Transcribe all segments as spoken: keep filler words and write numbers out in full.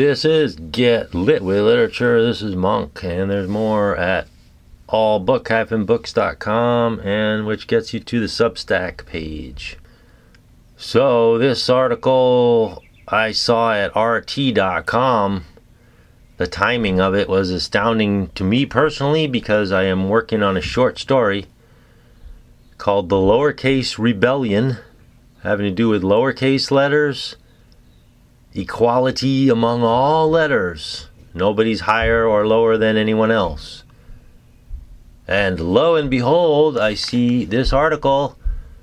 This is Get Lit with Literature. This is Monk, and there's more at all book dash books dot com, and which gets you to the Substack page. So this article I saw at R T dot com. The timing of it was astounding to me personally because I am working on a short story called The Lowercase Rebellion, having to do with lowercase letters, equality among all letters. Nobody's higher or lower than anyone else. And lo and behold, I see this article,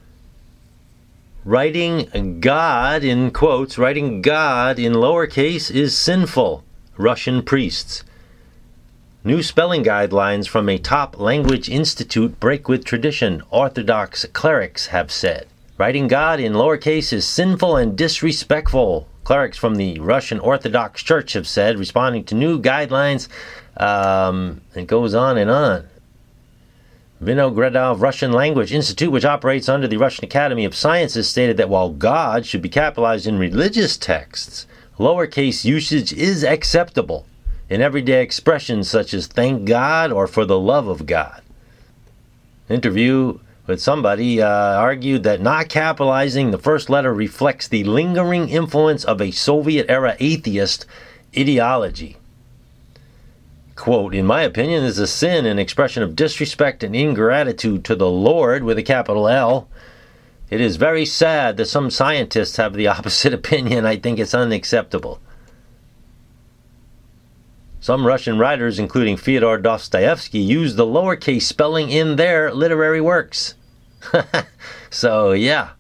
writing God in quotes, writing God in lowercase is sinful. Russian priests. New spelling guidelines from a top language institute break with tradition, Orthodox clerics have said. Writing God in lowercase is sinful and disrespectful, clerics from the Russian Orthodox Church have said, responding to new guidelines. Um, it goes on and on. Vinogradov Russian Language Institute, which operates under the Russian Academy of Sciences, stated that while God should be capitalized in religious texts, lowercase usage is acceptable in everyday expressions such as thank God or for the love of God. Interview with somebody uh, argued that not capitalizing the first letter reflects the lingering influence of a Soviet-era atheist ideology. Quote, in my opinion, this is a sin, an expression of disrespect and ingratitude to the Lord with a capital L. It is very sad that some scientists have the opposite opinion. I think it's unacceptable. Some Russian writers, including Fyodor Dostoevsky, use the lowercase spelling in their literary works. So, yeah.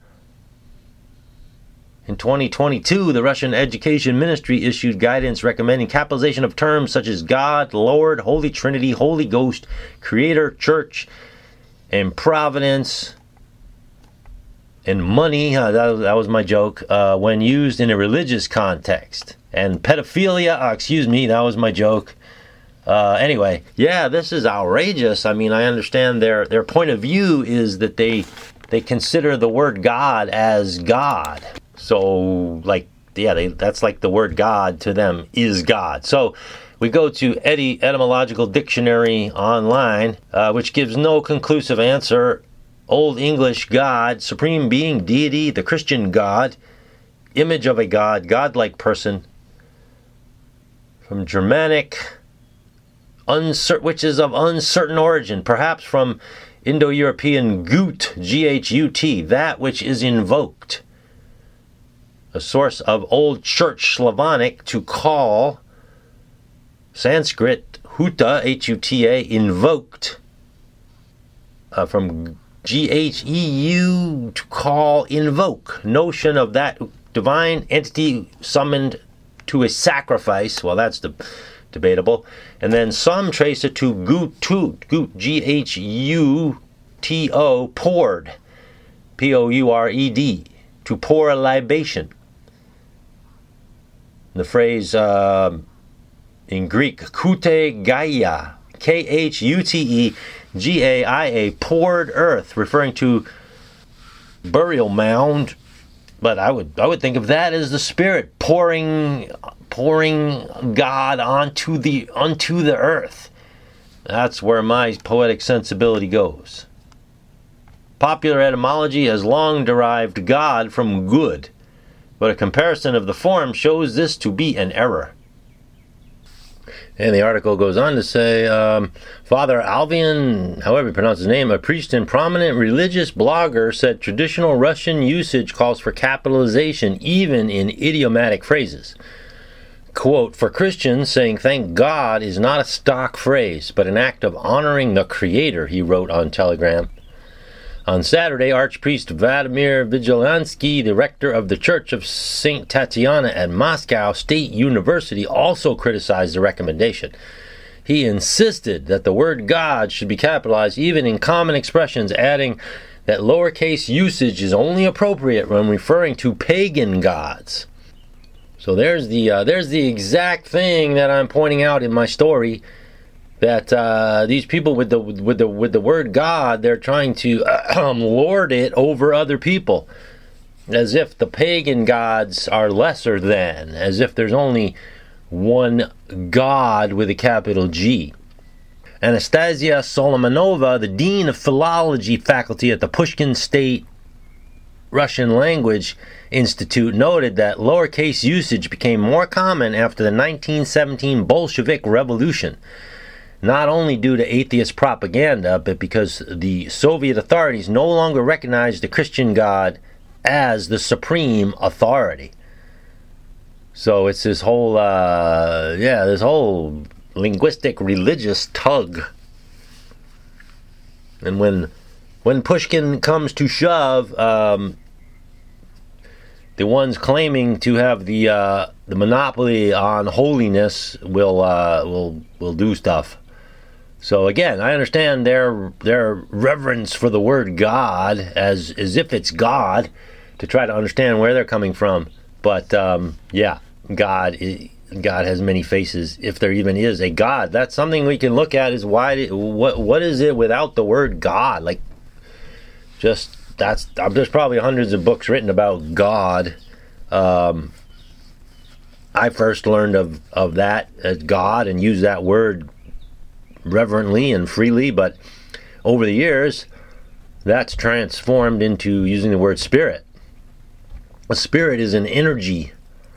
In twenty twenty-two, the Russian Education Ministry issued guidance recommending capitalization of terms such as God, Lord, Holy Trinity, Holy Ghost, Creator, Church, and Providence, and money, uh, that, that was my joke, uh, when used in a religious context. And pedophilia, uh, excuse me, that was my joke. Uh, anyway, yeah, this is outrageous. I mean, I understand their, their point of view is that they they consider the word God as God. So, like, yeah, they, that's like the word God to them is God. So, we go to Eddy Etymological Dictionary online, uh, which gives no conclusive answer. Old English God, supreme being, deity, the Christian God, image of a God, godlike person. From Germanic, uncer- which is of uncertain origin, perhaps from Indo-European gut, G H U T, that which is invoked. A source of Old Church Slavonic, to call. Sanskrit, huta, H U T A, invoked. Uh, from G H E U, to call, invoke. Notion of that divine entity summoned to a sacrifice. Well, that's the debatable. And then some trace it to gut, gut, G H U T O, poured, P O U R E D, to pour a libation. The phrase uh, in Greek, kute gaia, K H U T E G A I A, poured earth, referring to burial mound. But I would I would think of that as the Spirit pouring pouring God onto the onto the earth. That's where my poetic sensibility goes. Popular etymology has long derived God from good, but a comparison of the form shows this to be an error. And the article goes on to say, um, Father Alvian, however you pronounce his name, a priest and prominent religious blogger, said traditional Russian usage calls for capitalization even in idiomatic phrases. Quote, for Christians, saying thank God is not a stock phrase, but an act of honoring the Creator, he wrote on Telegram. On Saturday, Archpriest Vladimir Vigilansky, the rector of the Church of Saint Tatiana at Moscow State University, also criticized the recommendation. He insisted that the word God should be capitalized even in common expressions, adding that lowercase usage is only appropriate when referring to pagan gods. So there's the uh, there's the exact thing that I'm pointing out in my story. That uh, these people with the with the with the word God, they're trying to uh, lord it over other people, as if the pagan gods are lesser than, as if there's only one God with a capital G. Anastasia Solomonova, the Dean of Philology faculty at the Pushkin State Russian Language Institute, noted that lowercase usage became more common after the nineteen seventeen Bolshevik Revolution, not only due to atheist propaganda, but because the Soviet authorities no longer recognized the Christian God as the supreme authority. So it's this whole, uh, yeah, this whole linguistic religious tug. And when when Pushkin comes to shove, um, the ones claiming to have the uh, the monopoly on holiness will uh, will will do stuff. So again, I understand their their reverence for the word God as as if it's God, to try to understand where they're coming from. But um, yeah, God is, God has many faces, if there even is a God. That's something we can look at, is why, what what is it without the word God? Like, just, that's, there's probably hundreds of books written about God. Um, I first learned of, of that as God and used that word reverently and freely, but over the years, that's transformed into using the word spirit. A spirit is an energy.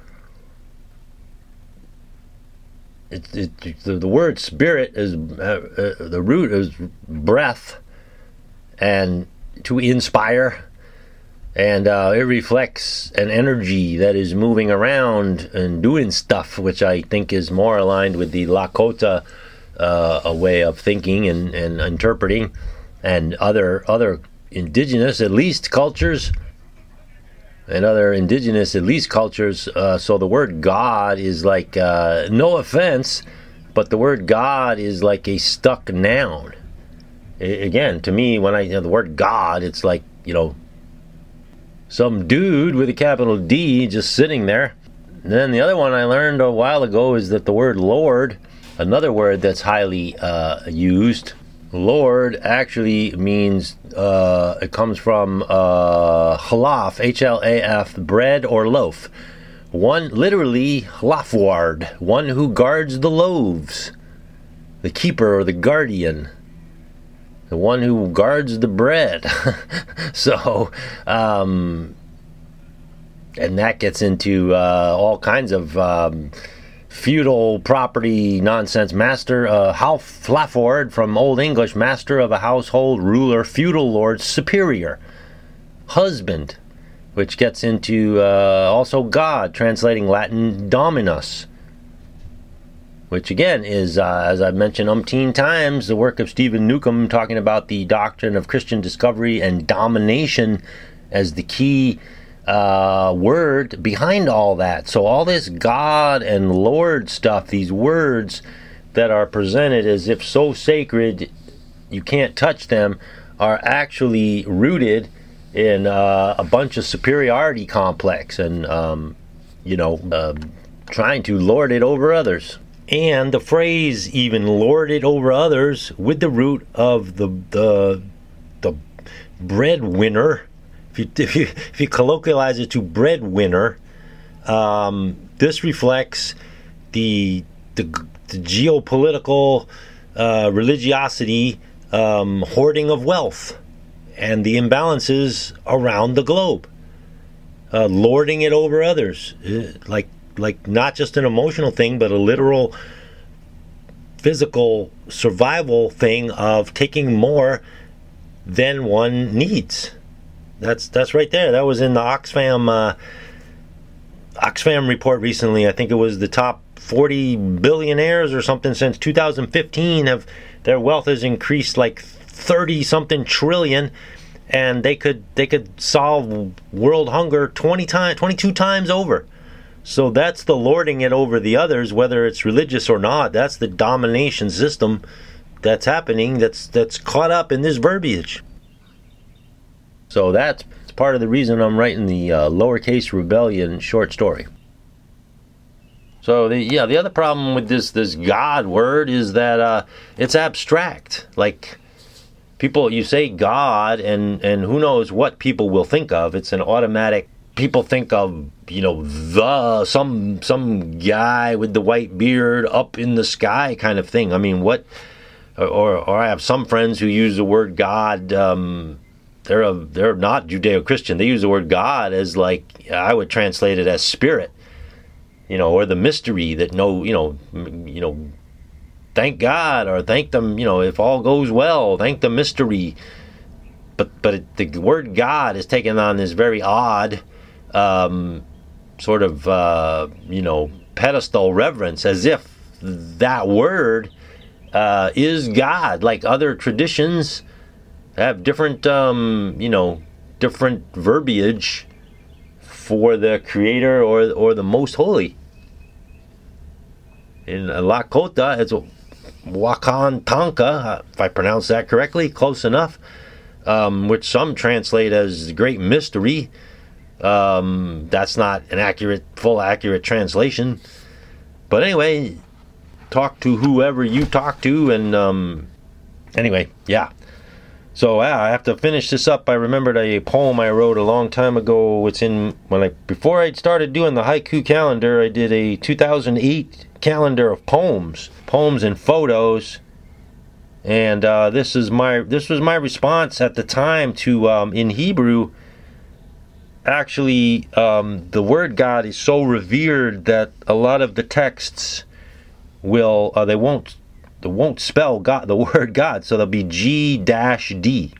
It, it, the, the word spirit is uh, uh, the root is breath, and to inspire, and uh, it reflects an energy that is moving around and doing stuff, which I think is more aligned with the Lakota uh, a way of thinking and, and interpreting, and other other indigenous, at least, cultures. And other indigenous, at least, cultures. Uh, so the word God is like, uh, no offense, but the word God is like a stuck noun. I, again, to me, when I hear the word God, it's like, you know, some dude with a capital D just sitting there. And then the other one I learned a while ago is that the word Lord, another word that's highly uh, used, Lord actually means, uh, it comes from uh, halaf, H L A F, bread or loaf. One, literally, halafward, one who guards the loaves, the keeper or the guardian, the one who guards the bread. So, um, and that gets into uh, all kinds of um, feudal property nonsense. Master, uh, halafward, from Old English, master of a household, ruler, feudal lord, superior, husband, which gets into uh, also God, translating Latin dominus, which again is, uh, as I've mentioned umpteen times, the work of Stephen Newcomb, talking about the doctrine of Christian discovery and domination as the key uh, word behind all that. So all this God and Lord stuff, these words that are presented as if so sacred you can't touch them, are actually rooted in uh, a bunch of superiority complex and, um, you know, uh, trying to lord it over others. And the phrase even lord it over others with the root of the the the breadwinner. If you, if you if you colloquialize it to breadwinner, um, this reflects the the, the geopolitical uh, religiosity, um, hoarding of wealth, and the imbalances around the globe, uh, lording it over others, uh, like like not just an emotional thing, but a literal physical survival thing of taking more than one needs. That's that's right there. That was in the Oxfam uh, Oxfam report recently. I think it was the top forty billionaires or something since two thousand fifteen have their wealth has increased like thirty something trillion, and they could they could solve world hunger twenty times, twenty-two times over. So that's the lording it over the others, whether it's religious or not. That's the domination system that's happening. That's that's caught up in this verbiage. So that's part of the reason I'm writing the uh, Lowercase Rebellion short story. So the yeah, the other problem with this this God word is that uh, it's abstract. Like, people, you say God, and and who knows what people will think of. It's an automatic people think of, you know, the some some guy with the white beard up in the sky kind of thing. I mean, what? Or or I have some friends who use the word God. Um, they're a, they're not Judeo-Christian. They use the word God as, like, I would translate it as spirit, you know, or the mystery that no, you know, you know, thank God, or thank them, you know, if all goes well, thank the mystery. But but it, the word God is taken on this very odd um, sort of uh, you know, pedestal reverence, as if that word uh, is God. Like other traditions have different, um, you know, different verbiage for the Creator or or the Most Holy. In Lakota, it's Wakan Tanka, if I pronounce that correctly, close enough, um, which some translate as the Great Mystery. Um, that's not an accurate, full accurate translation. But anyway, talk to whoever you talk to, and um, anyway, yeah. So yeah, I have to finish this up. I remembered a poem I wrote a long time ago. It's in when I before I started doing the haiku calendar. I did a two thousand eight calendar of poems, poems and photos, and uh, this is my this was my response at the time to um, in Hebrew. Actually, um, the word God is so revered that a lot of the texts will uh, they won't. They won't spell God, the word God, so there'll be G D.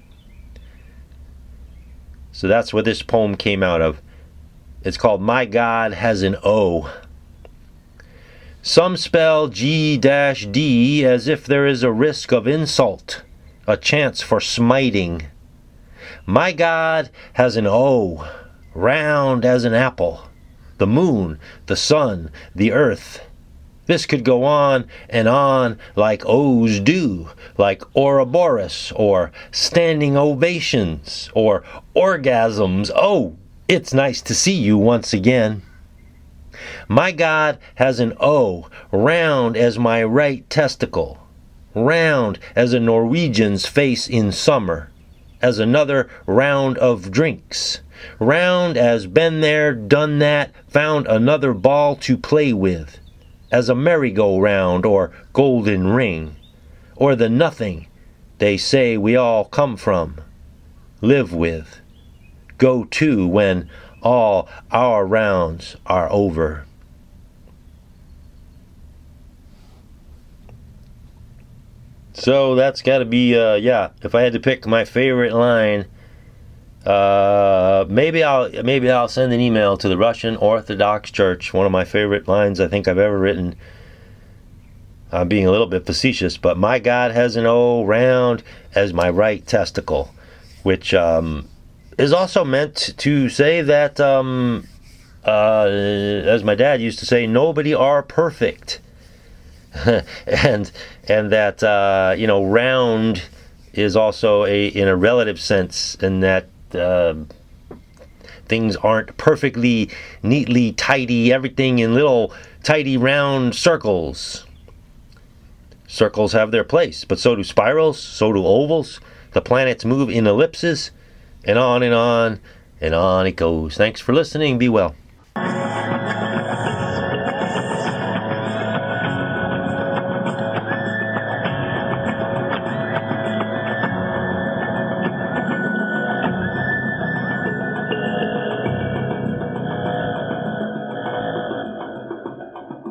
So that's where this poem came out of. It's called My God Has an O. Some spell G D as if there is a risk of insult, a chance for smiting. My God has an O, round as an apple, the moon, the sun, the earth. This could go on and on like O's do, like Ouroboros, or standing ovations, or orgasms. Oh, it's nice to see you once again. My God has an O, round as my right testicle, round as a Norwegian's face in summer, as another round of drinks, round as been there, done that, found another ball to play with, as a merry-go-round or golden ring, or the nothing they say we all come from, live with, go to when all our rounds are over. So that's got to be, uh, yeah, if I had to pick my favorite line, Uh, maybe I'll maybe I'll send an email to the Russian Orthodox Church. One of my favorite lines I think I've ever written. I'm being a little bit facetious, but my God has an O, round as my right testicle, which um, is also meant to say that, um, uh, as my dad used to say, nobody are perfect, and and that uh, you know, round is also a in a relative sense, in that. Uh, things aren't perfectly, neatly, tidy, everything in little, tidy, round circles. Circles have their place, but so do spirals, so do ovals. The planets move in ellipses, and on and on, and on it goes. Thanks for listening. Be well.